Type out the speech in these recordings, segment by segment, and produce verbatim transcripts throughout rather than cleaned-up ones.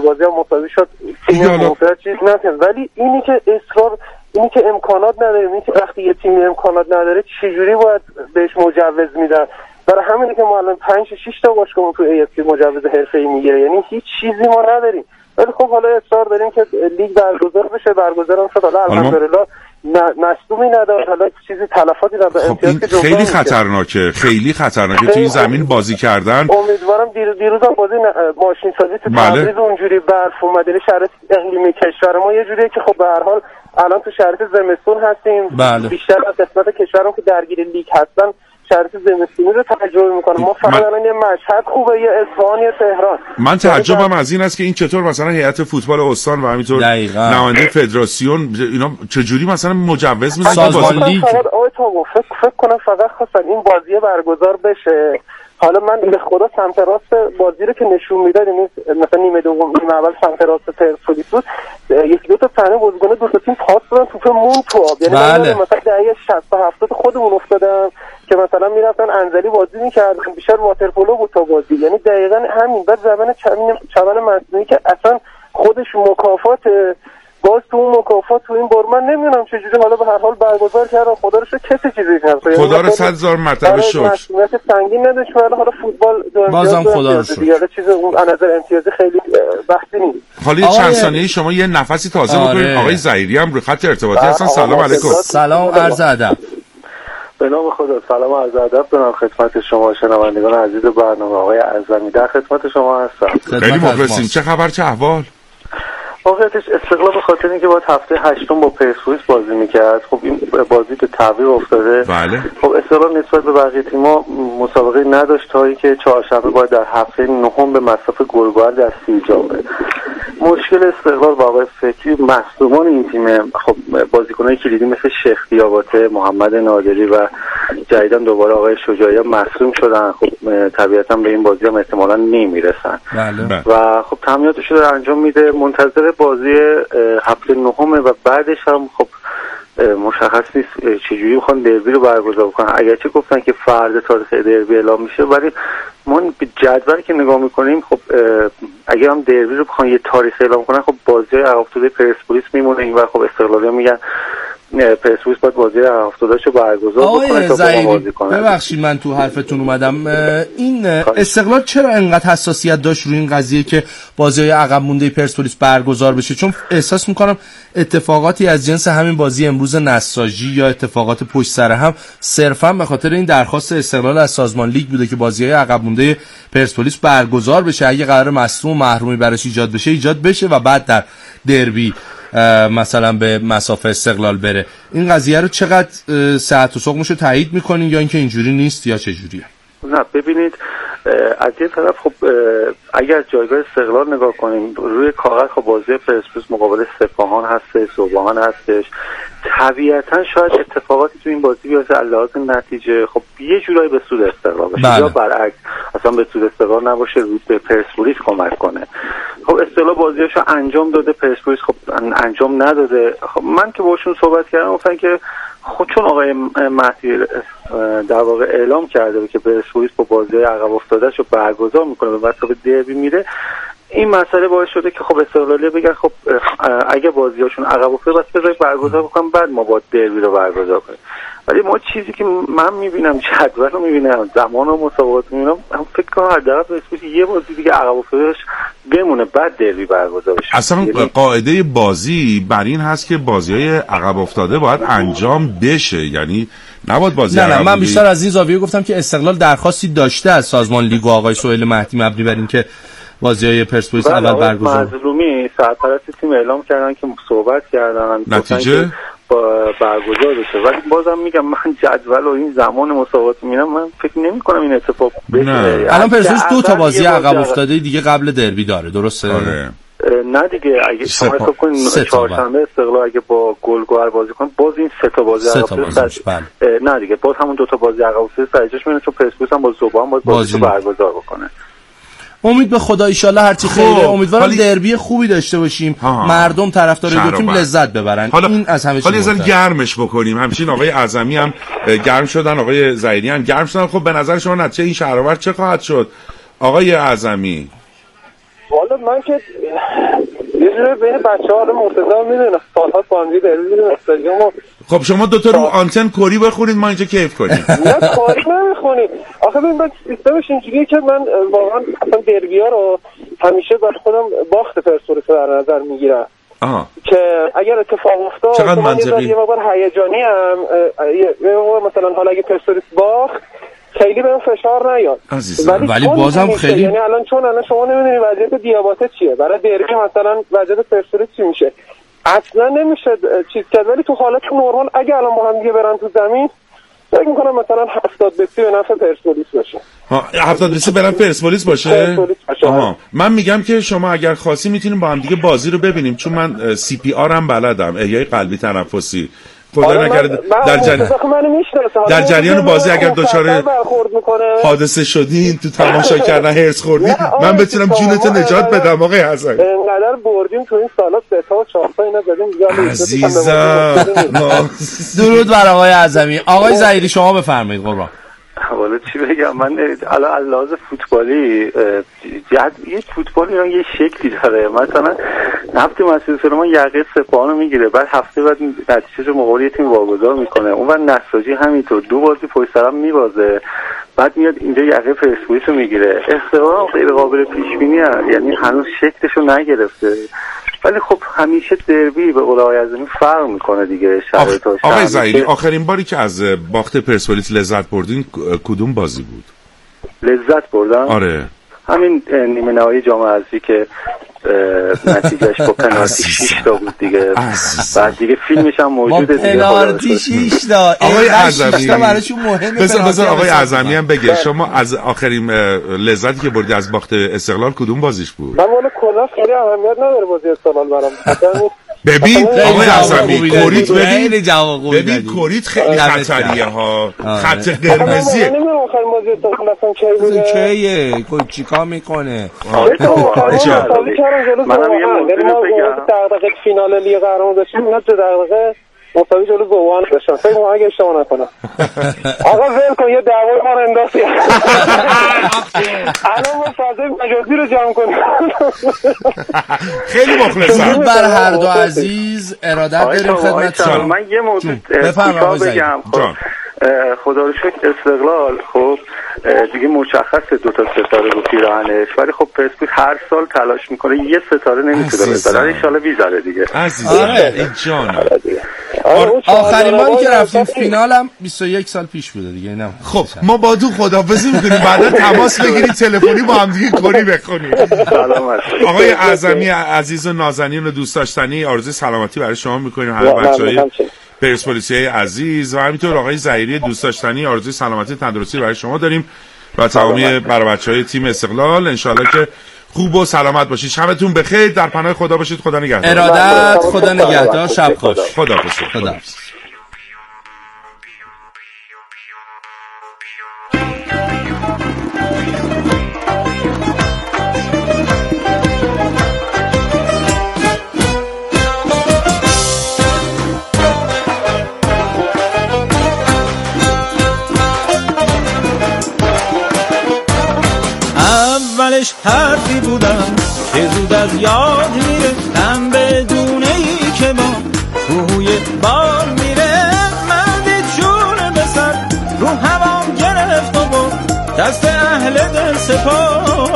بازی هم مساوی شد، تیم موفق چیز نکنه. ولی اینی که اصرار، اینی که امکانات نداره، اینی که وقتی یه تیم امکانات نداره چجوری باید بهش مجوز میدن؟ برای همینه که ما الان پنج شش تا باشگاه تو ای اف سی مجوز حرفه‌ای میگیره، یعنی هیچ چیزی ما نداریم. ولی خب حالا اصرار داریم که لیگ برگزار بشه، برگزار هم شد، حالا الحمدلله مصدومی نداره، حالا چیزی تلفاتی نداره. خب این خیلی خطرناکه، خیلی خطرناکه توی زمین بازی کردن. امیدوارم دیروز دیروزم بازی ماشین سازی تو تبریز اونجوری برف اومد، یعنی شرایط اقلیمی کشور ما یه جوریه که خب به هر حال الان تو شرایط زمستون هستیم. بله. بیشتر از قسمت کشورم که درگیر لیگ هستن شرایط زمستونی رو تجربه میکنم. ما فقط الان من... یه مشهد خوبه، یه اصفهان، یه تهران. من تعجبم از این است که این چطور مثلا هیئت فوتبال استان و همینطور نماینده فدراسیون اینا چجوری مثلا مجوز میدن سازمان لیگ؟ فقط آقای تاگو فکر فکر کنم فقط خواستن این بازی برگزار بشه. حالا من به خدا سمت راست بازی رو که نشون میداد، یعنی مثلا نیمه دوم نیمه اول سمت راست پرسپولیس بود، یکی دو تا صحنه بازیکن دو تا تیم پاس دادن توپ مون تو آب، یعنی بله. مثلا دقیقه شصت تا هفتاد خودمون افتادم که مثلا میرفتن انزلی بازی میکردن، بیشتر واترپولو بود تا بازی، یعنی دقیقاً همین. بعد زمان چمن چمن مصنوعی که اصلا خودش مکافات، باز تو اون مکافات تو این بار من نمیدونم چجوری حالا به هر حال برگزار کردن. خدا رو شکر کسی چیزی نکنه، خدا رو صد هزار مرتبه شکر. مسئولیت سنگین نداشت، ولی حالا فوتبال دو بازم خدا رو شکر چیز اون از نظر امتیازی خیلی بحثی نیست. حالا چند ثانیه شما یه نفسی تازه آره. بکنید. آقای ظهیری هم رو خط ارتباطی هستن. سلام علیکم. سلام، عرض ادب. به نام خدا، سلام عرض ادب دارم خدمت شما شنوندگان عزیز برنامه. آقای اعظمی در خدمت شما هستم. خیلی مخلصیم. چه خبر، چه احوال؟ واقعیتش استقلال به خاطر اینکه باید هفته هشتم با پرسپولیس بازی میکرد، خب این بازی به تعویق افتاده. بله. خب استقلال نسبت به بقیه تیم‌ها مسابقه نداشت تا اینکه چهارشنبه باید در هفته نهم به مصاف گلگهر دستی جا بره. مشکل استقلال واقعا فکری مصدومان این تیم، خب بازیکن‌های کلیدی مثل شیخ دیاباته، محمد نادری و جدیداً دوباره آقای شجاعی مصدوم شدن. خب طبیعتاً به این بازی هم احتمالاً نمیرسن. بله. و خب تمریناتش رو انجام میده، منتظر بازی هفته نهم و بعدش هم خب مشخص نیست چجوری میخوان دربی رو برگزار کنن. اگرچه گفتن که فردا تاریخ دربی اعلام میشه، ولی ما به جدولی که نگاه میکنیم خب اگر هم دربی رو بخوان یه تاریخ اعلام کنن، خب بازی عقب افتاده پرسپولیس میمونه این و خب استقلالی‌ها میگن پرسپولیس باید بازی عقب افتاده‌شو برگزار بکنه تا بازی کنه. ببخشید من تو حرفتون اومدم. این استقلال چرا انقدر حساسیت داشت روی این قضیه که بازی‌های عقب مونده پرسپولیس برگزار بشه؟ چون احساس میکنم اتفاقاتی از جنس همین بازی امروز نساجی یا اتفاقات پشت سر هم صرفا به خاطر این درخواست استقلال از سازمان لیگ بوده که بازی‌های عقب مونده پرسپولیس برگزار بشه، اگه قرار مصدوم و محرومی براش ایجاد بشه ایجاد بشه و بعد در دربی مثلا به مسافه استقلال بره. این قضیه رو چقدر صحت و سقمش رو تایید میکنین یا اینکه اینجوری نیست یا چه جوریه؟ نه ببینید، از یه طرف خب اگر جایگاه استقلال نگاه کنیم روی کاغذ خب بازی پرسپولیس مقابل سپاهان هست، صبحان هستش، طبیعتا شاید اتفاقاتی تو این بازی بیفته علاوه نتیجه خب یه جورایی به سود استقلال باشه بله. یا برعکس اصلا به سود استقلال نباشه، رو به پرسپولیس کمک کنه. خب استقلال بازیاشو انجام داده، پرسپولیس خب انجام نداده. خب من که باشون صحبت کردم گفتن که خود چون آقای مهدی در واقع اعلام کرده که پرسپولیس با بازی عقب افتاده‌اش رو برگزار میکنه به مسابقه دربی میره، این مسئله باعث شده که خب استقلالی‌ها بگن خب اگه بازیاشون عقب افتاده بس بذارید برگزار بکنم بعد ما با دربی رو برگزار کنیم. ولی ما چیزی که من میبینم جدول رو میبینم زمان و مسابقات میبینم هم فکر کنم حداقل پرسپولیس یه بازی دیگه عقب افتادهش بمونه بعد دربی برگزار بشه. اصلا قاعده بازی بر این هست که بازی‌های عقب افتاده باید انجام بشه، یعنی نباید بازی نه نه من بیشتر از این زاویه گفتم که استقلال درخواستی داشته از سازمان لیگ و آقای سهیل مهدی مبنی بر اینکه بازی‌های پرسپولیس اول برگزار بشه. مظلومی سرپرست تیم اعلام کردن که صحبت کردن نتیجه برگزار بشه، ولی بازم میگم من جدول و این زمان مسابقات میبینم من فکر نمی‌کنم این اتفاق بشه. الان پرسپولیس دو تا بازی عقب افتاده دیگه قبل دربی داره، درسته؟ آره. نه دیگه اگه شما حساب کنید چهارشنبه استقلال اگه با گلگهر بازی کنه باز این سه تا بازی عقب افتاده. نه دیگه باز همون دو تا بازی عقب افتاده سرجاش میونه، چون پرسپولیس هم با زوبان باز بازی رو برگزار بکنه. امید به خدا ان شاءالله هرچی خیره. امیدوارم حالی... دربی خوبی داشته باشیم، ها. مردم طرفدار دو تیم لذت ببرن. حالا... این از همه چیز حالا یه گرمش بکنیم. همچنین آقای اعظمی هم گرم شدن، آقای ظهیری هم گرم شدن. خب به نظر شما نتیجه این شهرآورد چه خواهد شد آقای اعظمی؟ والا من که یه جوری بین بچه ها رو مرتضی میدونم سالها با هم دیگه داریم استادیوم. خب شما دوتا رو آنتن کوری بخونید ما اینجا کیف کنیم. نه کوری نمیخونید آخه ببین من سیستمش اینجوریه که من واقعا اصلا دربیا رو همیشه برای خودم باخت پرسپولیس رو در نظر میگیرم که اگر اتفاق افتاد چقدر منطقی یه مقدار هیجانی ام مثلا حالا اگه پرسپولیس باخت خیلی بهم فشار نیاد ولی, ولی بازم خیلی یعنی الان چون الان شما نمیدونید وضعیت دیاباته چیه برای دربی مثلا وضعیت پرسپولیس چی میشه اصلا نمیشه چیز کرد ولی تو حالت نرمال اگه الان با هم دیگه برن تو زمین فکر میکنم مثلا هفتاد به سی به نفع پرسپولیس باشه. ها هفتاد به سی برن پرسپولیس باشه. آها من میگم که شما اگر خاصی میتونیم با هم دیگه بازی رو ببینیم چون من سی پی آر هم بلدم احیای قلبی تنفسی خدا نکرده در جریان در جریان بازی اگر دچار حادثه شدین تو تماشا کردن هرس خوردین من بتونم جونت نجات بدم آقای حسن. اینقدر بردیم تو این سالا سه تا و چهار تا اینا زدیم عزیزم. درود بر آقای اعظمی. آقای ظهیری شما بفرمایید قربان. حالا چی بگم من الان از لحاظ فوتبالی یه فوتبالی ایران یه شکلی داره مثلا هفته مسعود سلیمان یقه سپاهانو میگیره بعد هفته بعد نتیجهش رو مقابل تیم واگذار میکنه اونور نساجی همینطور دو بازی پشت سر هم میبازه بعد میاد اینجا یقه پرسپولیس رو میگیره استقلال غیر قابل پیش بینی یعنی هنوز شکلش رو نگرفته ولی خب همیشه دربی به قول آقای اعظمی فرق میکنه دیگه شرایطش. آقای ظهیری آخرین باری که از باخت پرسپولیس لذت بردین کدوم بازی بود؟ لذت بردم؟ آره همین نیمه نهایی جام حذفی که نتیجهش با پنالتی شش تا بود دیگه بعد دیگه فیلمش هم موجوده دیگه پنالتی شش تا آقای اعظمی براشون مهمه بذار بذار آقای اعظمی هم بگه شما از آخرین لذتی که بردی از باخت استقلال کدوم بازیش بود؟ من والا کلا خیلی اهمیت نداره بازی استقلال برام ببین آقای اعظمی کوریت ببین ببین کوریت خیلی خطریه ها خط قرمزیه نمیدونم آخرین بازی استقلال اصلا کی بوده کیه چیکار میکنه منم یه موضوع بگم دقیقه فینال لیگ قهرمان داشتیم اینا تو دقیقه مساوی جلو گوان داشتن فکر کنم اگه اشتباه نکنم آقا ول کن یه دعوای ما رو انداختی الان ما فضای مجازی رو جمع کنیم خیلی مخلصم بر هر دو عزیز ارادت داریم خدمتتون. من یه موضوع کوتاه بگم خدا رو شکر استقلال خب دیگه مشخصه دو تا ستاره رو پیراهنش ولی خب پرسپولیس هر سال تلاش میکنه یه ستاره نمیتونه بذاره ان شاء الله بیزاره دیگه عزیز آره این جان آخرین باری که رفتیم فینال هم بیست و یک سال پیش بوده دیگه اینم خب ما با تو خداحافظی میکنیم بعدا تماس بگیرید تلفنی با هم دیگه کاری بکنیم. سلامت آقای اعظمی عزیز و نازنین و دوست داشتنی آرزوی سلامتی برای شما میکنیم همه بچهای پرسپولیسی عزیز و همینطور آقای ظهیری دوست داشتنی آرزوی سلامتی تندرستی برای شما داریم و تمامی برای بچهای تیم استقلال انشالله که خوب و سلامت باشید. شبتون بخیر در پناه خدا باشید. خدا نگهدار. ارادت خدا نگهدار شب خوش. خدا حافظ. خدا حافظ. اولش حرفی بودم که زود از یاد میره من بدون ای که با روی بار میره مرد چون بسر رو هوام گرفت و با دست اهل دل سپار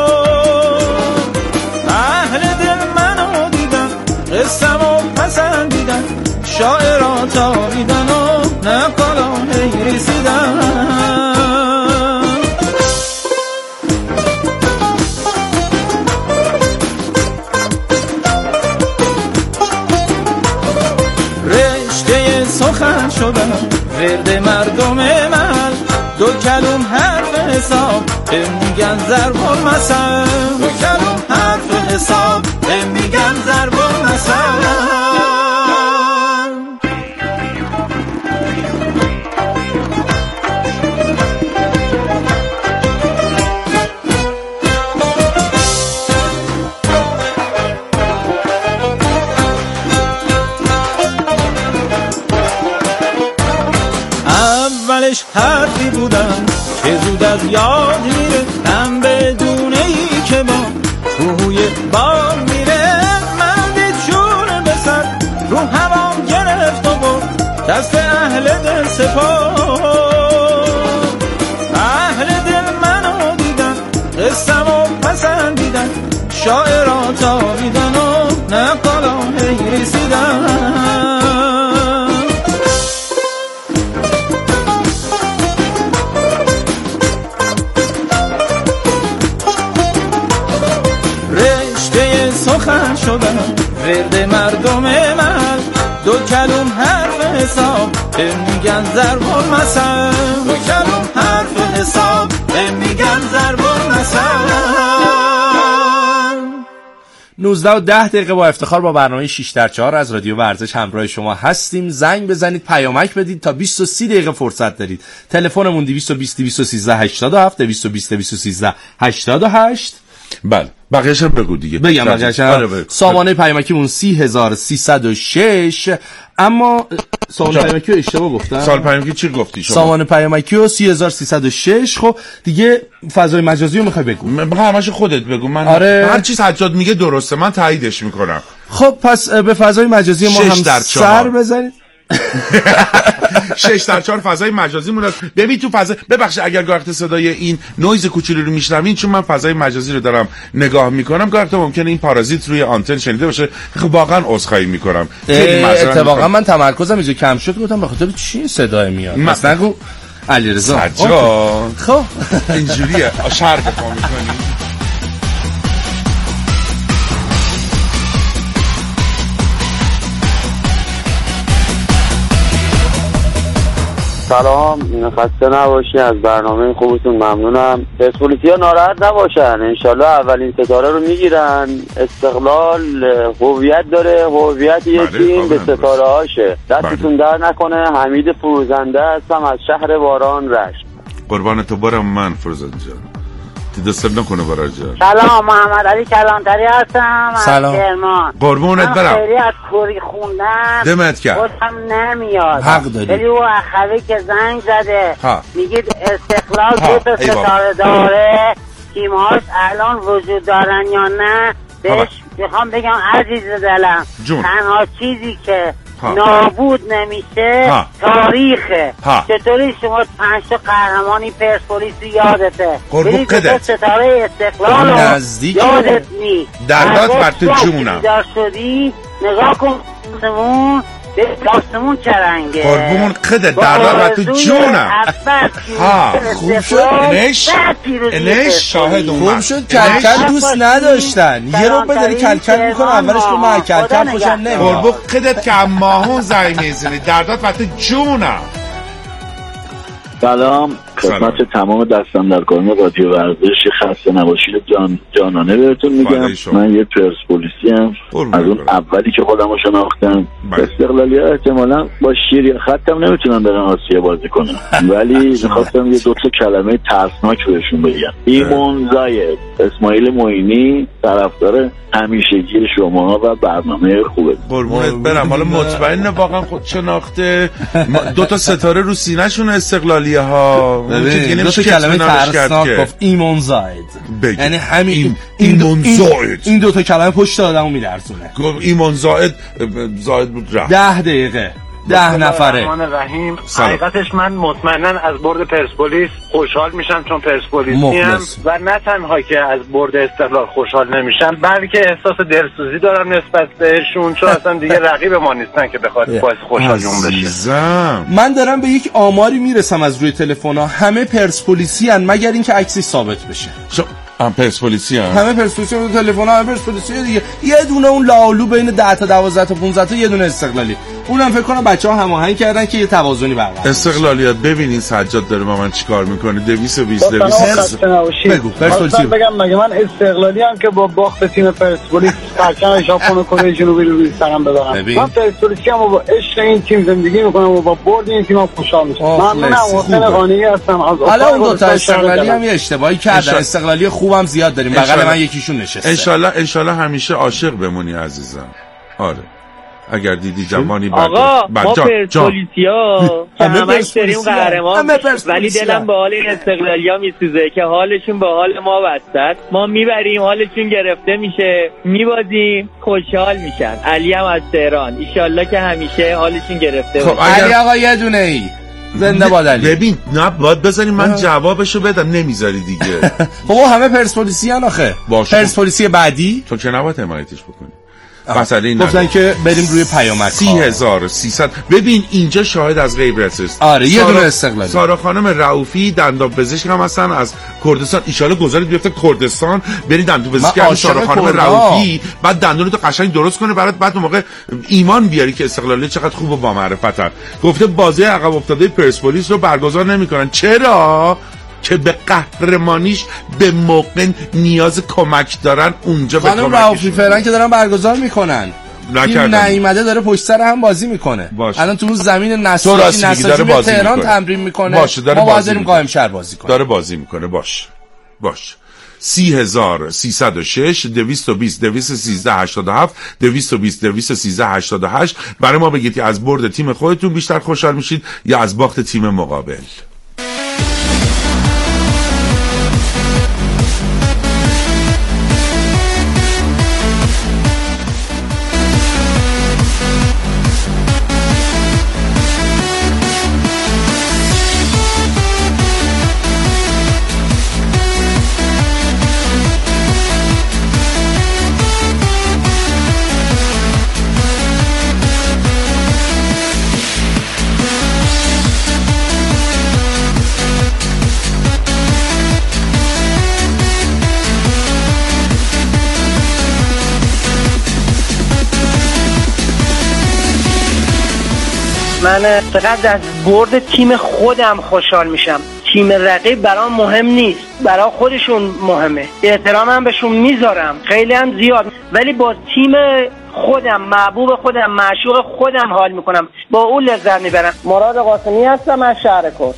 اهل دل منو دیدن قصمو پسندیدن شاعران تاریدن و نقالان رسیدن سخن شدم ورد مردم من دو کلوم حرف حساب میگن ضرب المثل دو کلوم حرف حساب میگن ضرب المثل اولش حرفی بودم که زود از یاد میره من بدون ای که با روی دست اهل دل سپار. اهل دل منو دیدن، قصمو پسندیدن، شاعران تابیدن و نقالا هی رسیدن. رشته سخن شدن ورد مردم من، دو کلم حرف حساب به میگن ضرب المثل. دو کلم حرف حساب به میگن ضرب المثل. نوزده و ده دقیقه با افتخار با برنامه شش در چهار از رادیو ورزش همراه شما هستیم. زنگ بزنید، پیامک بدید، تا بیست و سه دقیقه فرصت دارید. تلفنمون دویست و بیست دویست و سیزده هشتاد و هفت دویست و بیست دویست و سیزده هشتاد و هشت. بله بقیه‌اش هم بگو دیگه. بگم بقیه‌اش هم. سامانه پیامکیمون سی هزار و سیصد و شش. اما سامانه پیامکی رو اشتباه گفتم. سال پیامکی چی گفتی شما؟ سامانه پیامکی رو سی هزار و سیصد و شش. خب دیگه فضای مجازی رو میخوای بگو؟ همش خودت بگو. من آره. هر چی سجاد میگه درسته، من تاییدش میکنم. خب پس به فضای مجازی ما هم سر بزنید. شش در چهار فضای مجازی مون. ببین تو فضا، ببخشید اگر گاه صدای این نویز کوچولو رو میشنوین، چون من فضای مجازی رو دارم نگاه میکنم، گاه ممکنه این پارازیت روی آنتن شنیده باشه. خب واقعا عذرخواهی میکنم. اتفاقا من تمرکزم اینجا کم شد، گفتم به خاطر چی صدای میاد. من... مثلا نگو علیرضا سجاد. خب اینجوریه شر بفهم میکنی. سلام، خسته نباشی، از برنامه خوبتون ممنونم. پرسپولیسیا ناراحت نباشن، انشالله اولین ستاره رو میگیرن. استقلال هویت داره، هویت یه تیم به ستاره هاشه. دستتون در نکنه. حمید فروزنده هستم از شهر واران رشت. قربان تو برم من فروزنده جان، دستت نکنه برای جان. سلام، محمد علی کلانتری هستم. سلام. از کرمان. قربونت برم. خیلی از کوری خوندن دمت کرد. خودم نمیاد. حق داری. ولی او اخوی که زنگ زده ها. میگید استقلال دو تا ستاره داره، تیم‌هاش الان وجود دارن یا نه؟ بهش میخوام بگم عزیز دلم، جون. تنها چیزی که ها. نابود نمیشه ها. تاریخه. ها. چطوری شما پنج تا قهرمانی پرسپولیس یادته؟ قربون قدرت ستاره استقلال نزدیک یادت نی دردات بر تو جونم. دار شدی نگاه کن آسمون، آسمون چه رنگه؟ قربون قدرت دردات بر تو جونم. ها خوب شد. انش انش شاهد اومد. خوب شد. کلکل دوست نداشتن. یه رو بداری کلکل میکنه، اولش که من کلکل خوشم نمیاد. قربون قدرت که ماهون زنگ میزنی، دردات بر تو جونم. سلام خدمت تمام دستاندرکاران رادیو ورزش، خسته نباشید جان جانانه بهتون میگم. من یه پرسپولیسی ام از اون اولی که خودمو شناختم. استقلالی ها احتمالاً با شیر یا خطم نمیتونن برن آسیا بازی کنن، ولی میخواستم یه دو تا کلمه ترسناک بهشون بگم. ایمون زاید، اسماعیل معینی، طرفدار همیشگی شما و برنامه خوبه. قربونت برم. حالا مطمئن واقعا خود شناخته دو تا ستاره رو سینه‌شون استقلالیه ها. ببین دو تا کلمه ترسناک گفت ایمون زاید، یعنی همین ایمون زاید. این دو تا کلمه پشت آدمو میلرزونه. گفت ایمون زاید زاید بود رفت. ده دقیقه ده نفره. رحیم حقیقتش من مطمئنا از برد پرسپولیس خوشحال میشم، چون پرسپولیسی ام و نه تنها که از برد استقلال خوشحال نمیشم، بلکه احساس دلسوزی دارم نسبت بهشون، چون اصلا دیگه رقیب ما نیستن که بخواد باعث خوشحالیون بشه. من دارم به یک آماری میرسم از روی تلفن ها، همه پرسپولیسی ان مگر اینکه عکسی ثابت بشه. هم پرسپولیسی هم همه پرسپولیسی هم تلفن همه پرسپولیسی دیگه. یه دونه اون لاالو بین ده تا دوازده تا پانزده تا، یه دونه استقلالی. اونم فکر کنم بچه‌ها هماهنگ کردن که یه توازنی برقرار. استقلالیات ببینین سجاد داره با من چیکار میکنه. دویست و بیست دویست بگو پرسپولیسی بگم مگه من استقلالی ام که با باخت تیم پرسپولیس پرچم ژاپن و کره جنوبی رو روی سرم ببرم؟ من پرسپولیسی ام و با عشق این تیم زندگی میکنم و با برد این تیم خوشحال میشم. ممنونم. حسین قانی هستم از حالا اون دو تا استقلالی هم یه اشتباهی کردن. استقلالی خوبم زیاد داریم، بغل من یکیشون نشسته. ان شاء الله ان شاء الله همیشه عاشق بمونی عزیزم. آره اگر دیدی جوانی بعد آقا ما پرسپولیسیا همه داریم قهرمان ولی دلم به حال این استقلالیا میسوزه که حالشون به حال ما بسته. ما میبریم حالشون گرفته میشه، میبازیم خوشحال میشن. علی هم از تهران ان شاءالله که همیشه حالشون گرفته باشه. علی آقا یه دونه ای زنده باد علی. ببین نه باید بذاریم من جوابشو بدم، نمیذاری دیگه. خب همه پرسپولیسیان آخه. پرسپولیسی بعدی تو که نباید حمایتش بکنی. مسئله این گفتن که بریم روی پیامک سی هزار و سیصد. ببین اینجا شاهد از غیب است. آره یه دونه استقلالی. سارا خانم رؤوفی دندان پزشک هم هستن از کردستان. ان شاءالله گذارید بیفته کردستان برید دندون پزشکی سارا خانم رؤوفی، بعد دندونتو قشنگ درست کنه برات، بعد اون موقع ایمان بیاری که استقلالی چقدر خوب و با معرفتن. گفته بازی عقب افتاده پرسپولیس رو برگزار نمیکنن. چرا؟ که به قهرمانیش به موقع نیاز کمک دارن اونجا به خانم رؤوفی فعلا که دارن برگزار میکنن. این نعیمده داره پشت سر هم بازی میکنه. الان تو اون زمین نساجی نساجی به تهران تمرین میکنه. باشه داره ما بازی داریم قائم شهر بازی کنه. داره بازی میکنه. باش باش سی هزار سیصد و شش دویست و بیست دویست و سیزده هشتاد و هفت دویست و بیست دویست و سیزده هشتاد و هشت برای ما بگید که از برد تیم خودتون بیشتر خوشحال میشید یا از باخت تیم مقابل. من فقط از برد تیم خودم خوشحال میشم. تیم رقیب برام مهم نیست، برای خودشون مهمه. احترامم بهشون میذارم خیلی هم زیاد، ولی با تیم خودم محبوب خودم معشوق خودم حال میکنم، با اون لذت میبرم. مراد قاسمی هستم از شهر کرد.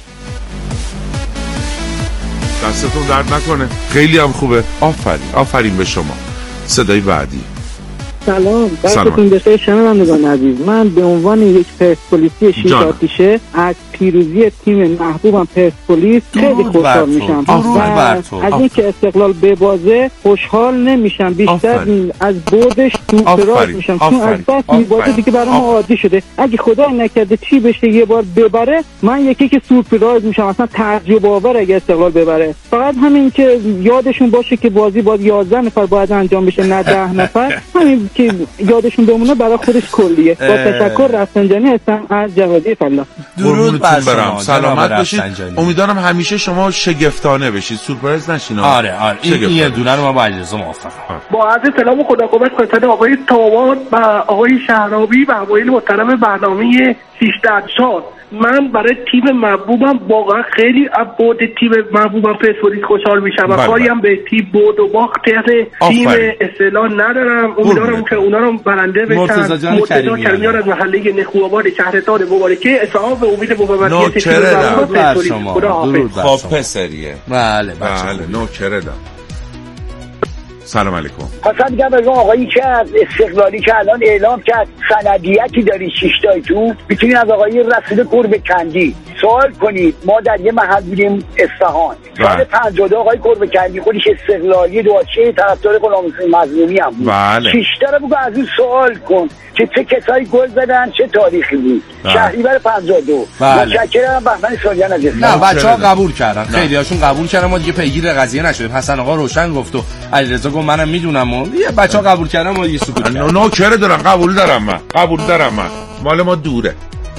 دستتون درد نکنه، خیلی هم خوبه. آفرین آفرین به شما. صدای بعدی. سلام، وقتتون بخیر شنوندگان عزیز. من به عنوان یک پرسپولیسی شیش آتیشه از پیروزی تیم محبوبم پرسپولیس خیلی خوشحال میشم و از اینکه استقلال ببازه خوشحال نمیشم، بیشتر آفرین. از بردش سورپرایز میشم، چون از بس میبازه دیگه برام عادی شده. اگه خدا نکرده چی بشه یه بار ببره، من یکی که سورپرایز میشم، اصلا تعجب آور اگه استقلال ببره. فقط همین که یادشون باشه که بازی باید یازده نفر باید انجام بشه نه ده نفر، همین که یادشون بمونه برای خودش کلیه. با تشکر رفسنجانی هستم از جوادی فلا. درود بر شما، سلامت باشید. امیدوارم همیشه شما شگفتانه بشید، سورپرایز نشین. آره آره این یه دونه رو ما با اجازه موافقم. با عرض سلام و خداحافظ خدمت آقای تاوان و آقای شهرابی و اوایل محترم برنامه سیزده سال. من برای تیم محبوبم واقعا خیلی از برد تیم محبوبم پرسپولیس خوشحال میشم و کاری هم به تیم برد و باخت تیم استقلال ندارم. امیدوارم که اونا رو برنده بشن. مرتضی کریمیان از محله نخواباد شهرستان مبارکه اصحاب امید مبارکی تیم پرسپولیس. خداحافظ. خب پسریه. بله بله نوکردم. سلام علیکم. خواستم بگم از اون آقایی که از استقلالی که الان اعلام کرد سندیتی داری شیشتای تو، میتونید از آقای رسول قربکندی سوال کنید. ما در یه محل بودیم اصفهان سال پنجاه و دو، آقای قربکندی خودش استقلالی دواچه طرفدار غلامحسین مظلومی هم بود. بله. شیشتا رو بگو از اون سوال کن که چه کسایی گل زدن، چه تاریخی بود. شهریور پنجاه و دو. متشکرم. بهمن سالیان از نه بچه‌ها قبول کردن، خیلی هاشون قبول کردن، ما دیگه پیگیر قضیه نشدیم. حسن آقا روشن گفت و علیرضا گفت منم میدونم و یه بچه‌ها قبول کردن، ما یه سکوت کردیم. نوکر دارم، قبول دارم من. قبول دارم من. مال ما دوره.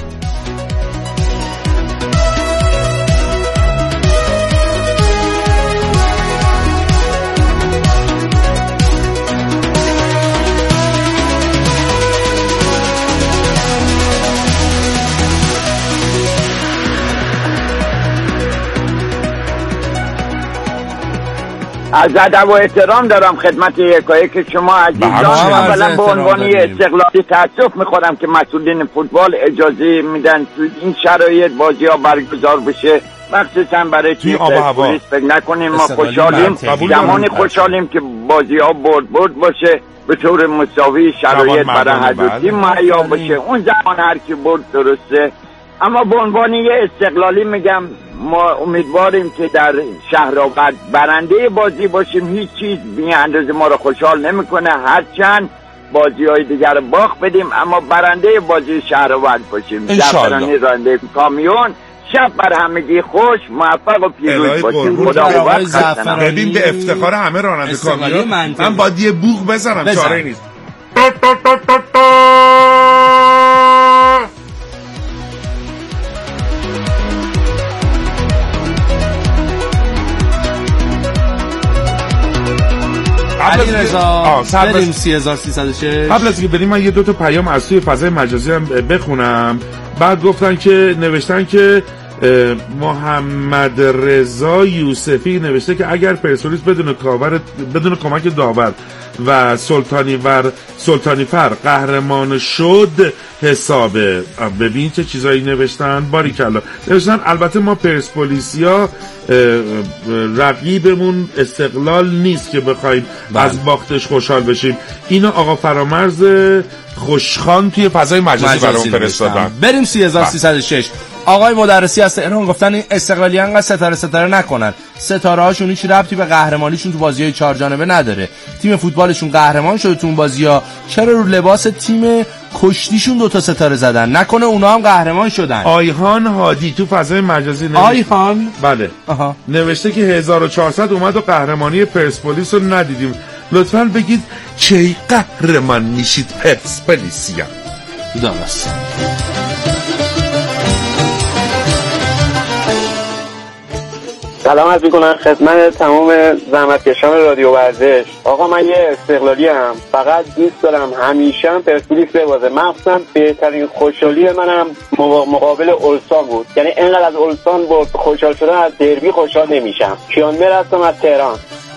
از ادب و احترام دارم خدمت یکایک شما عزیزان. اولا به عنوان استقلالی تاسف میخورم که مسئولین فوتبال اجازه میدن تو این شرایط بازی ها برگزار بشه، مخصوصا برای تیم پرسپولیس. فکر نکنیم ما خوشحالیم، زمانی خوشحالیم که بازی ها برد برد باشه به طور مساوی شرایط برای هر دو تیم مهیا باشه. اون زمان هر کی برد درسته، اما به عنوان یه استقلالی میگم ما امیدواریم که در شهرآباد برنده بازی باشیم. هیچ چیز بی اندازه ما رو خوشحال نمیکنه، هرچند بازی های دیگر رو باخت بدیم، اما برنده بازی شهرآباد باشیم. زعفرانی راننده کامیون. شب بر همگی خوش، موفق و پیروز باشیم. خدا قوت. ببین به افتخار همه راننده کامیون من باید یه بوق بزنم، بزن. چاره نیست. علی رضا بریم سی هزار و سیصد و شش. قبل از اینکه بریم من یه دو تا پیام از توی فضای مجازی هم بخونم. بعد گفتن که نوشتن که محمد رضا یوسفی نوشته که اگر پرسپولیس بدون کاور بدون کمک داور و سلطانی ور سلطانی فر قهرمان شد حسابه. ببین چه چیزایی نوشتن، باریکلا. نوشتن البته ما پرسپولیسیا رقیبمون استقلال نیست که بخوایم بله. از باختش خوشحال بشیم. اینو آقا فرامرز خوشخان توی فضای مجازی برام فرستادن. بریم سی هزار و سیصد و شش. آقای مدرسی از تهران گفتن این استقلالیان انقدر ستاره ستاره نکنن. ستاره هاشون هیچ ربطی به قهرمانیشون تو بازی‌های چهار جانبه نداره. تیم فوتبالشون قهرمان شده تو اون بازی‌ها، چرا رو لباس تیم کشتیشون دو تا ستاره زدن؟ نکنه اونا هم قهرمان شدن. آیهان هادی تو فضای مجازی نوشته. آیهان بله آها. نوشته که هزار و چهارصد اومد و قهرمانی پرسپولیس رو ندیدیم. لطفاً بگید چه قهرمان میشید پرسپولیسیا. درست. سلام عرض می‌کنم خدمت تمام زحمتکشان رادیو ورزش. آقا من یه استقلالی ام، فقط دوست دارم همیشه هم پرسپولیس ببازه. مخصوصا بهترین خوشحالی منم مقابل اولسان بود، یعنی اینقدر از اولسان بود خوشحال شدم از دربی خوشحال نمیشم. کیانمر هستم از تهران.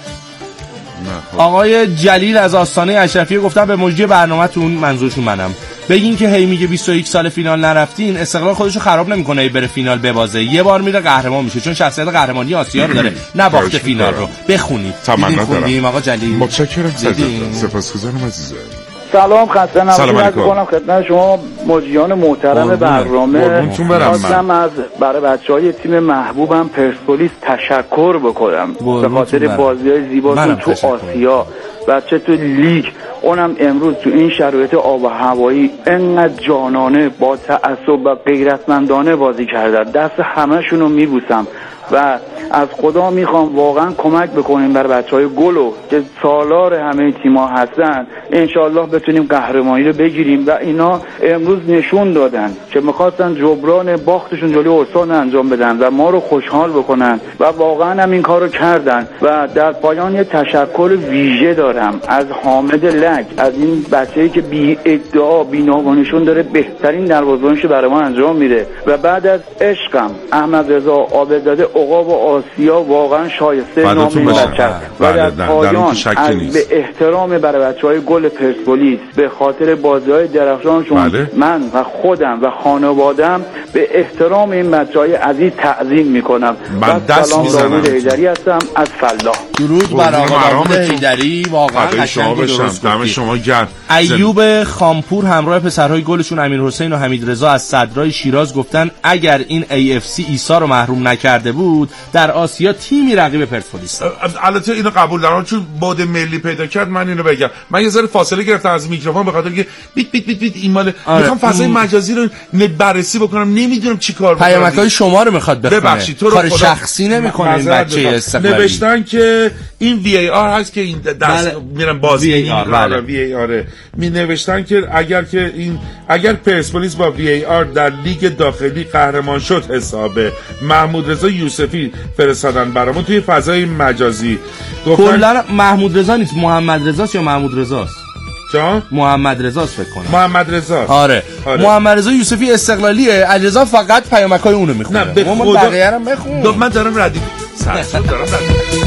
آقای جلیل از آستانه اشرفیه گفتن به مجری برنامه‌تون منظورشون منم. بگین که هی میگه بیست و یک سال فینال نرفتین، استقلال خودشو خراب نمیکنه ای بره فینال ببازه، یه بار میره قهرمان میشه، چون شخصیت قهرمانی آسیا رو داره، نه باخت فینال رو. بخونید. تمنا دارم. آقا جلیل متشکرم. سپاسگزارم عزیزم. سلام، خسته نباشید می‌کنم خدمت شما مجریان محترم برنامه. خواستم از برای بچهای تیم محبوبم پرسپولیس تشکر بکنم به خاطر بازی‌های زیباشون تو آسیا و چه تو لیگ، اونم امروز تو این شرایط آب و هوایی انقدر جانانه با تعصب و غیرتمندانه بازی کردن. دست همه‌شون رو میبوسم و از خدا میخوام واقعا کمک بکنیم برای بچهای گلو که سالار همه تیم‌ها هستن، انشالله بتونیم قهرمانی رو بگیریم. و اینا امروز نشون دادن که میخواستن جبران باختشون جلوی اولسان انجام بدن و ما رو خوشحال بکنن و واقعا هم این کار رو کردن. و در پایان یه تشکر ویژه دارم از حامد لک، از این بچه‌ای که بی ادعا بی ناوانشون داره بهترین دروازه‌بانیشو برای ما انجام میده. و بعد از عشقم احمد رضا عابدزاده عقاب و آسیا واقعا شایسته نام این بچه و در پایان از به احترام برای بچهای گل پرسپولیس به خاطر بازی‌های درخشانشون بله. من و خودم و خانواده‌ام به احترام این بچهای عزیز تعظیم میکنم. من دست میزنم. داوود حیدری هستم از فلاح. درود بر آقا داوود حیدری، واقعا قشنگ و درست دم شما گرم. ایوب خامپور همراه پسرهای گلشون امیر حسین و حمید رضا از صدرای شیراز گفتن اگر این ای اف سی عیسی رو محروم نکرده بود در آسیا تیمی رقیب پرسپولیس. البته اینو قبول دارم چون بعد ملی پیدا کرد. من اینو بگم، من یه ذره فاصله گرفتم از میکروفون به خاطر اینکه بیت بیت بیت بیت این مال آره. میخوام فضای مجازی رو بررسی بکنم، نمیدونم چیکار بکنم. پیامک‌های شما رو میخواد بخونه. ببخشید تو رو کار شخصی نمی‌کنه این بچه استقلالی. نوشتن که این وی ای آر هست که این دست میرن بازی وی ای آر. می نوشتن که اگر که این اگر پرسپولیس با وی ای آر در لیگ داخلی قهرمان شد حسابه. محمود رضا یوسفی فرستادن برامون توی فضای مجازی. کلا محمود رضا نیست، محمد رضاست یا محمود رضاست؟ جان محمد رضاست فکر کنم. محمد رضاست. آره. آره. محمد رضا یوسفی استقلالیه، علیرضا فقط پیامک‌های اونو میخونه. نه به خدا بقیه رو بخون. من دارم ردیف سرسون دارم ردیف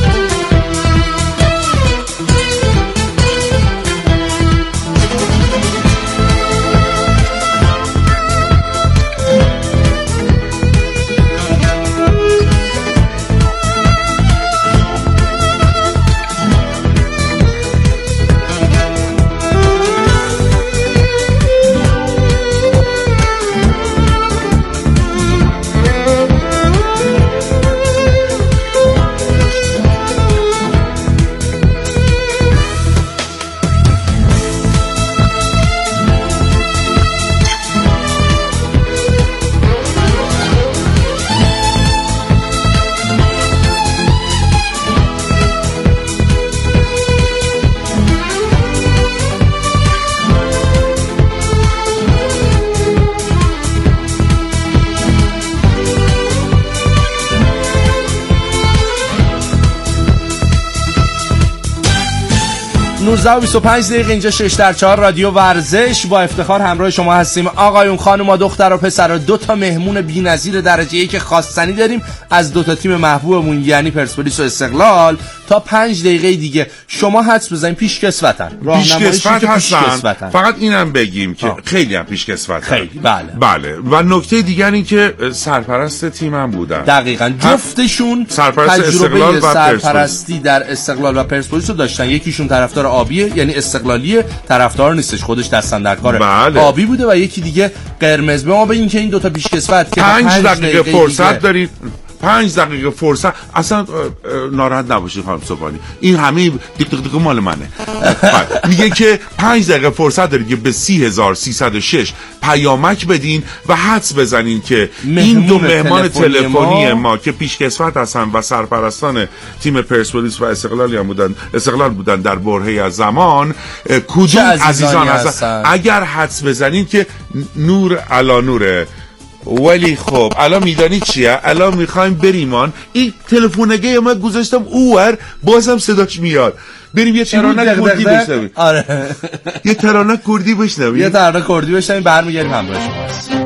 یازده و بیست و پنج دقیقه اینجا شش در چهار رادیو ورزش با افتخار همراه شما هستیم. آقایون، خانوما، دختر و پسر، دو تا مهمون بی‌نظیر درجه یک خواستنی داریم از دو تا تیم محبوبمون یعنی پرسپولیس و استقلال. تا پنج دقیقه دیگه شما حدس بزنین پیشکسوتن. پیشکسوت هستن. فقط اینم بگیم که آه. خیلی هم پیشکسوتن. خیلی بله. بله. و نکته دیگر این که سرپرست تیمم بودن. دقیقاً جفتشون سرپرست استقلال و سرپرستی در استقلال و پرسپولیس رو داشتن. یکیشون طرفدار آبیه یعنی استقلالیه، طرفدار نیستش، خودش دستن در کار بله. آبی بوده، و یکی دیگه قرمز. به ما بگین که این دو تا پیشکسوت که پنج دقیقه فرصت دارید، پنج دقیقه فرصت، اصلا ناراحت نباشید خانم صبحانی، این همه دیک دیک دیک مال منه. میگه که پنج دقیقه فرصت دارید که به سی هزار سیصد و شش پیامک بدین و حدس بزنین که این دو مهمان تلفنی ما, ما که پیشکسوت هستن و سرپرستان تیم پرسپولیس و استقلالی هم بودن، استقلال بودن در برهه‌ای از زمان، کدوم عزیزان هستن. اگر حدس بزنین که نور علی نوره. ولی خب الان میدانی چیه؟ الان میخوایم بریمان. این تلفنگه ما گذاشتم اوور، بازم صداش میاد. بریم یه ترانه کردی بشنویم. آره یه ترانه کردی بشنویم. یه ترانه کردی بشنویم، برمیگردیم همراه شما هستیم.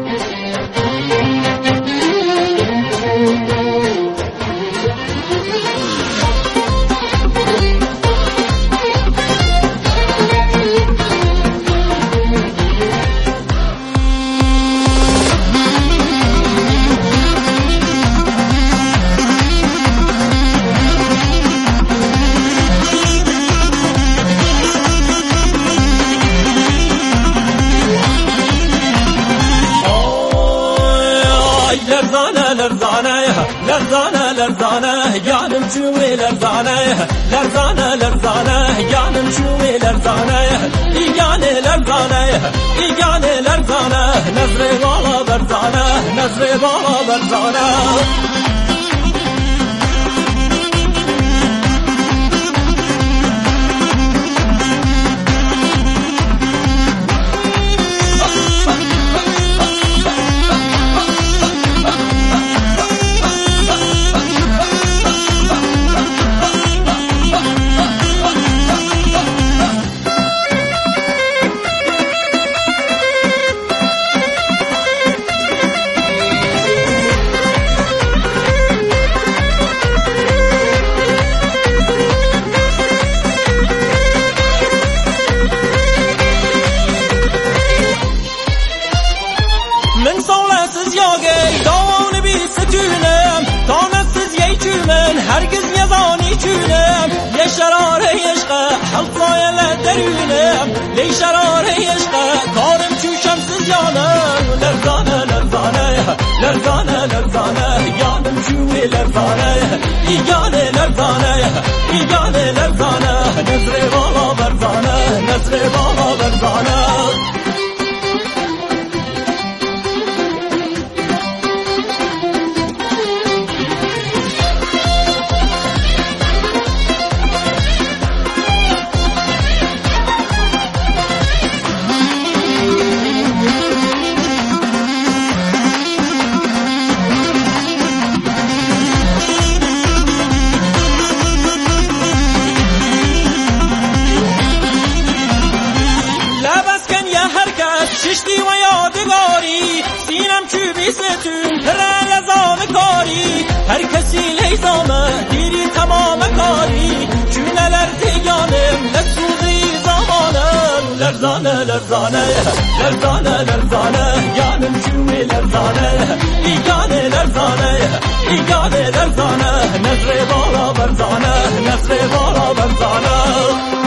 لرزانه لرزانه جانم شوي لرزانه لرزانه لرزانه جانم شوي لرزانه إيجاني لرزانه إيجاني لرزانه نزري بالا برزانه نزري بالا برزانه هرگز یزانی چونم یه شراره عشقه حلقای لدرونم لی شراره عشقه کارم چوشم سزیانم لرزانه لرزانه لرزانه لرزانه یانم شوی لرزانه ایگانه لرزانه ایگانه لرزانه نظر بالا برزانه نظر بالا برزانه ششتی و یادگاری سینم چوبی ستون پر لزام کاری هر کسی لیزامه دیری تمام کاری چونه لرزیانم نسوزی زمانم لرزانه لرزانه لرزانه لرزانه یانم چوبی لرزانه ایگانه لرزانه ایگانه لرزانه نظر بالا برزانه نظر بالا برزانه